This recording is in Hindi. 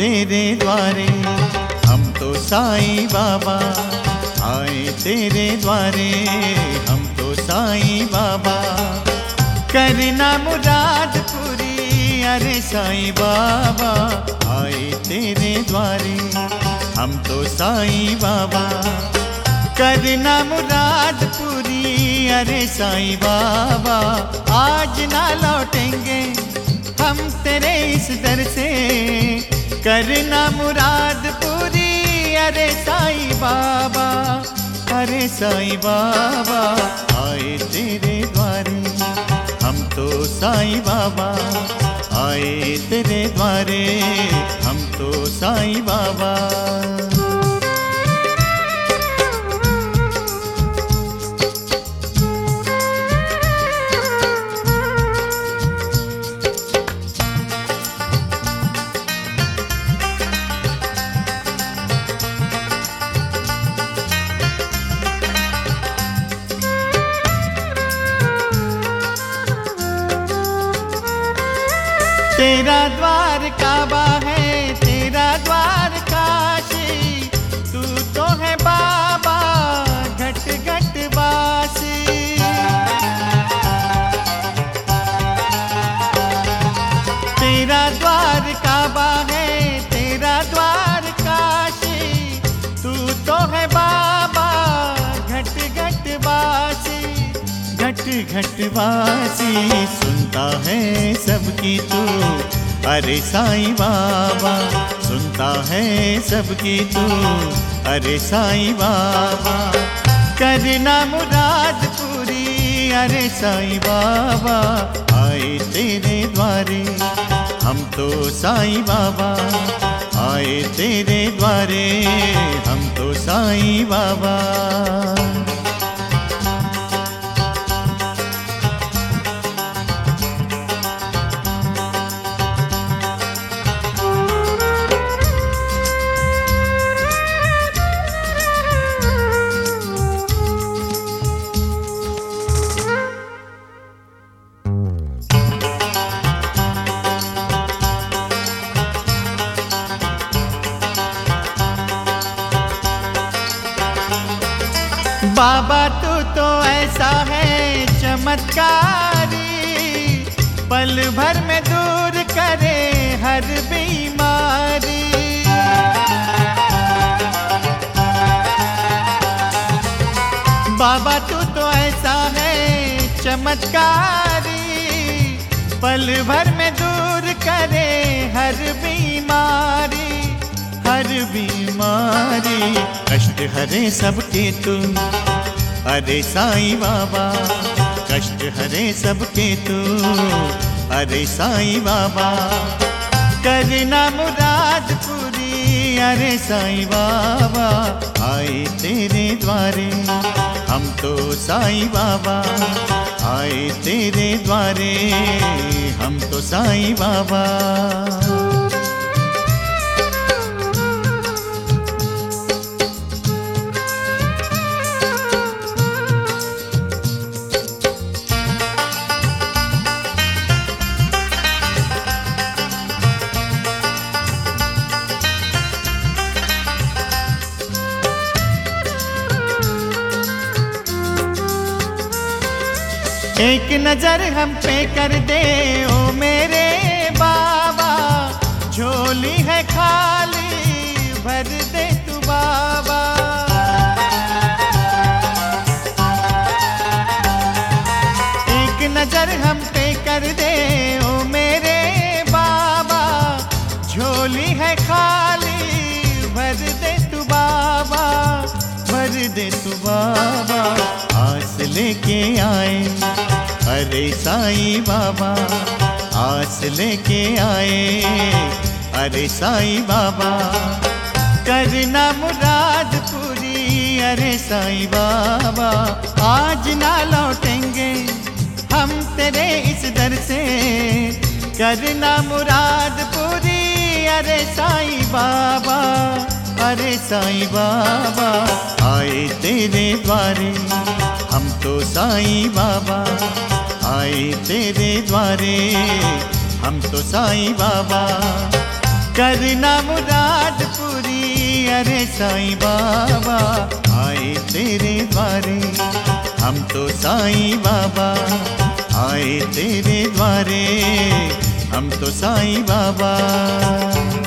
तेरे द्वारे, हम तो साईं बाबा आए तेरे द्वारे, हम तो साईं बाबा। करना मुराद पूरी अरे साईं बाबा आए तेरे द्वारे, हम तो साईं बाबा। करना मुराद पूरी अरे साईं बाबा, आज ना लौटेंगे हम तेरे इस दर से। करना मुराद पूरी अरे साईं बाबा, अरे साईं बाबा आए तेरे द्वारे, हम तो साईं बाबा आए तेरे द्वारे, हम तो साईं बाबा। तेरा द्वार काबा है, तेरा द्वार काशी, तू तो है बाबा घट घट वासी। तेरा द्वार काबा है, तेरा द्वार काशी, तू तो है बाबा घट घट वासी, घट घट वासी। सुनता है सबकी तू अरे साईं बाबा, सुनता है सबकी तू अरे साईं बाबा। करना मुराद पूरी अरे साईं बाबा आए तेरे द्वारे, हम तो साईं बाबा आए तेरे द्वारे, हम तो साईं बाबा। बाबा तू तो ऐसा है चमत्कारी, पल भर में दूर करे हर बीमारी। बाबा तू तो ऐसा है चमत्कारी, पल भर में दूर करे हर बीमारी, हर बीमारी। कष्ट हरे सबके तू अरे साईं बाबा, कष्ट हरे सबके तू अरे साईं बाबा। करना मुराद पूरी अरे साईं बाबा आए तेरे द्वारे, हम तो साईं बाबा आए तेरे द्वारे, हम तो साईं बाबा। एक नजर हम पे कर दे ओ मेरे बाबा, झोली है खाली भर दे तू बाबा। एक नजर हम पे कर दे ओ मेरे बाबा, झोली है खाली भर दे तू बाबा, भर दे तू बाबा। आस लेके आए अरे साईं बाबा, आस लेके आए अरे साईं बाबा। करना मुराद पूरी अरे साईं बाबा, आज ना लौटेंगे हम तेरे इस दर से। करना मुराद पूरी अरे साईं बाबा, अरे साईं बाबा आए तेरे द्वारे, हम तो साईं बाबा आए तेरे द्वारे, हम तो साईं बाबा। करना मुराद पूरी। अरे साईं बाबा आए तेरे द्वारे, हम तो साईं बाबा आए तेरे द्वारे, हम तो साईं बाबा।